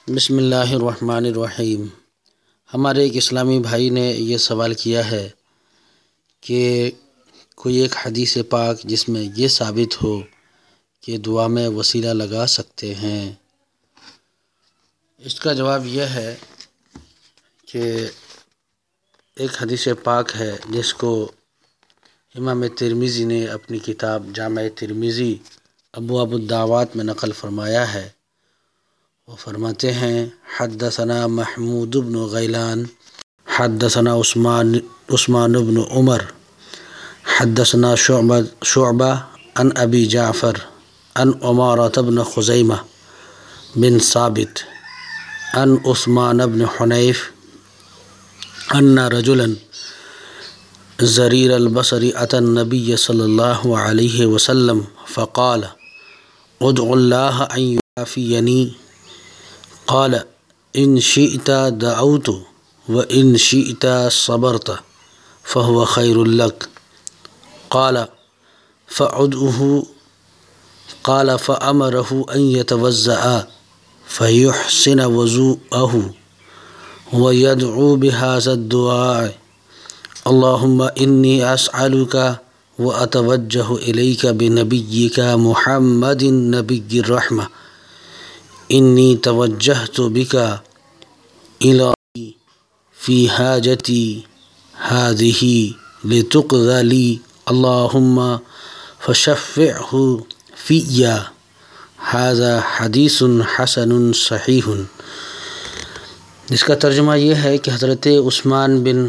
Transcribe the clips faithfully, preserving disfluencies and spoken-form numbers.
بسم اللہ الرحمن الرحیم۔ ہمارے ایک اسلامی بھائی نے یہ سوال کیا ہے کہ کوئی ایک حدیث پاک جس میں یہ ثابت ہو کہ دعا میں وسیلہ لگا سکتے ہیں۔ اس کا جواب یہ ہے کہ ایک حدیث پاک ہے جس کو امام ترمذی نے اپنی کتاب جامع ترمذی ابواب الدعوات میں نقل فرمایا ہے۔ وہ فرماتے ہیں حدثنا محمود بن غیلان حدثنا عثمان عثمان بن عمر حدثنا شعبہ شعبہ عن ابی جعفر عن عمارة بن خزیمہ بن ثابت عن عثمان بن حنیف ان رجلا زریر البصر اتى النبي صلی اللہ علیہ وسلم فقال ادعو اللہ ان يعافینی قال ان شئت دعوت وان شئت صبرت فهو خير لك قال فادعه قال فأمره أن يتوضأ فيحسن وضوءه ويدعو بهذا الدعاء اللهم إني أسألك وأتوجه إليك بنبيك محمد نبي الرحمة إني توجهت بك إلى في حاجتي هذه لتقضى لي اللهم فشفعه في هذا حدیث حسن صحیح۔ جس کا ترجمہ یہ ہے کہ حضرت عثمان بن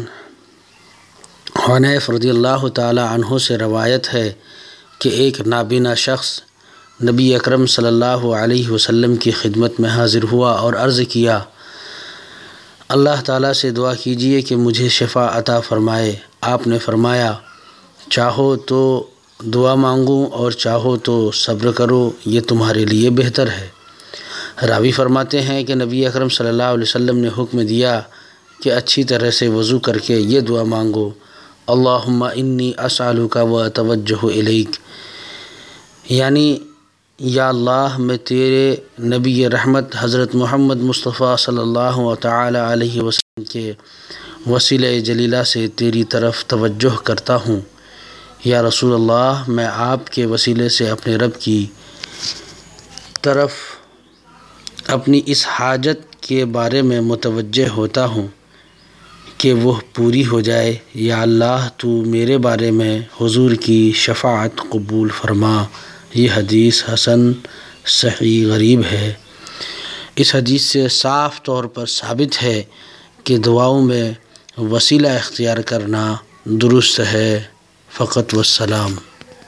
حنیف رضی اللہ تعالی عنہ سے روایت ہے کہ ایک نابینا شخص نبی اکرم صلی اللہ علیہ وسلم کی خدمت میں حاضر ہوا اور عرض کیا اللہ تعالیٰ سے دعا کیجیے کہ مجھے شفا عطا فرمائے۔ آپ نے فرمایا چاہو تو دعا مانگوں اور چاہو تو صبر کرو، یہ تمہارے لیے بہتر ہے۔ راوی فرماتے ہیں کہ نبی اکرم صلی اللہ علیہ وسلم نے حکم دیا کہ اچھی طرح سے وضو کر کے یہ دعا مانگو اللہم انی اسألک واتوجہ الیک، یعنی یا اللہ میں تیرے نبی رحمت حضرت محمد مصطفیٰ صلی اللہ تعالی علیہ وسلم کے وسیلہ جلیلہ سے تیری طرف توجہ کرتا ہوں۔ یا رسول اللہ میں آپ کے وسیلے سے اپنے رب کی طرف اپنی اس حاجت کے بارے میں متوجہ ہوتا ہوں کہ وہ پوری ہو جائے۔ یا اللہ تو میرے بارے میں حضور کی شفاعت قبول فرما۔ یہ حدیث حسن صحیح غریب ہے۔ اس حدیث سے صاف طور پر ثابت ہے کہ دعاؤں میں وسیلہ اختیار کرنا درست ہے۔ فقط والسلام۔